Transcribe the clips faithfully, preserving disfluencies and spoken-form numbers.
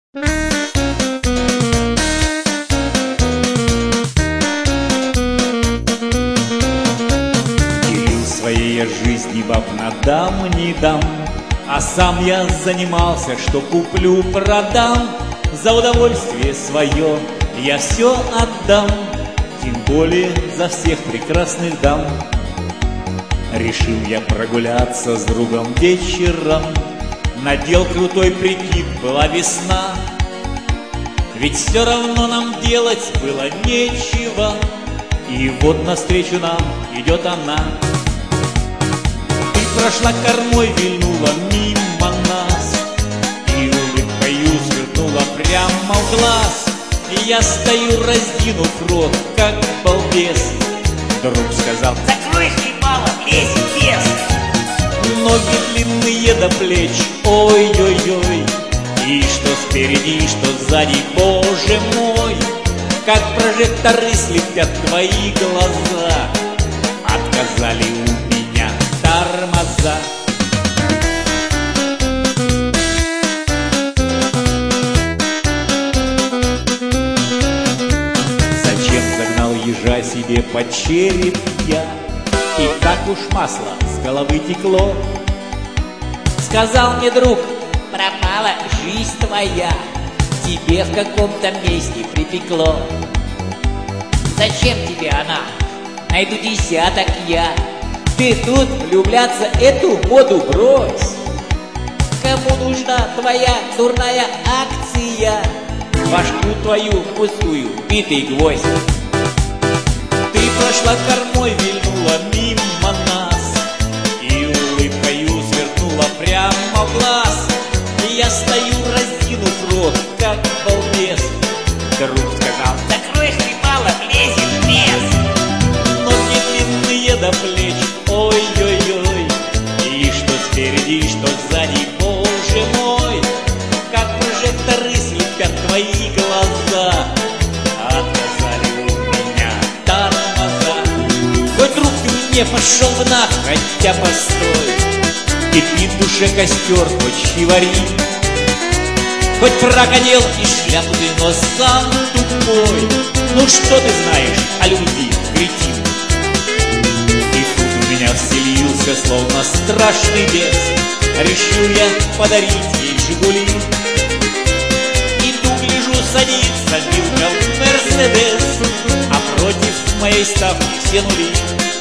Делил своей я жизни баб на дам не дам, а сам я занимался, что куплю, продам. За удовольствие свое я все отдам, тем более за всех прекрасных дам. Решил я прогуляться с другом вечером, надел крутой прикид, была весна. Ведь все равно нам делать было нечего, и вот навстречу нам идет она. Ты прошла кормой, вильнула мимо нас, и улыбкою свернула прямо в глаз. И я стою, раздвинув рот, как балбес. Друг сказал: закрой хлебало, лезет вес. Ноги длинные до плеч, ой-ой-ой, и что спереди, и что сзади, боже мой, как прожекторы слепят твои глаза. Отказали у меня тормоза. Зачем загнал ежа себе под череп я, и так уж масло с головы текло? Сказал мне друг: пропала жизнь твоя, тебе в каком-то месте припекло. Зачем тебе она? Найду десяток я. Ты тут влюбляться, эту моду брось. Кому нужна твоя дурная акция? Башку твою пустую, битый гвоздь. Ты прошла кормой, вильнула мимо нас, и улыбкою свернула прямо в глаз. И я стою, раздвинув рот, как балбес. Друг сказал: закрой хлебало, лезет вес. ноги длинные до плеч, ой-ой-ой, и что спереди, и что сзади, боже мой, как прожекторы слепят твои глаза. Отказали у меня тормоза. Хоть друг ты мне пошел в нах, хотя постой, кипит в душе костер, хоть щи вари. Хоть фрак одел и шляпу ты, но сам тупой. Ну что ты знаешь о любви, кретин? И тут у меня вселился, словно страшный бес. Решил я подарить ей «Жигули». Иду, гляжу, садится Милка в Мерседес, а против моей ставки все нули.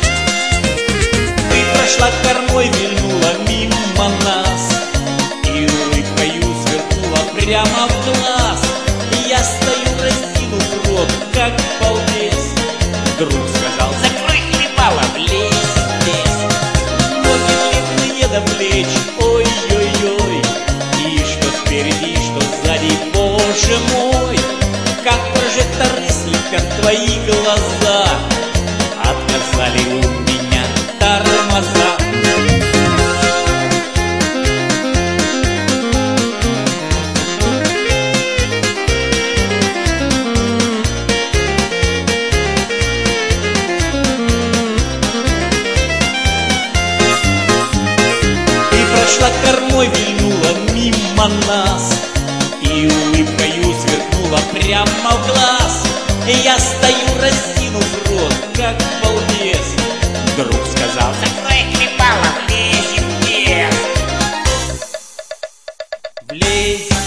Ты прошла кормой, вильнула мимо нас, и улыбкою свернула прямо в глаз. И я стою, раздвинув рот, как балбес. Друг сказал: закрой хлебало, лезет вес. ноги длинные до плеч, ой-ой-ой, и что спереди, что сзади, боже мой, как прожекторы слепят твои глаза. Отказали у меня тормоза. Прошла кормой, вильнула мимо нас, и улыбкою сверкнула прямо в глаз. И я стою, раздвинув рот, как балбес. Друг сказал: закрой хлебало, лезет вес. влезь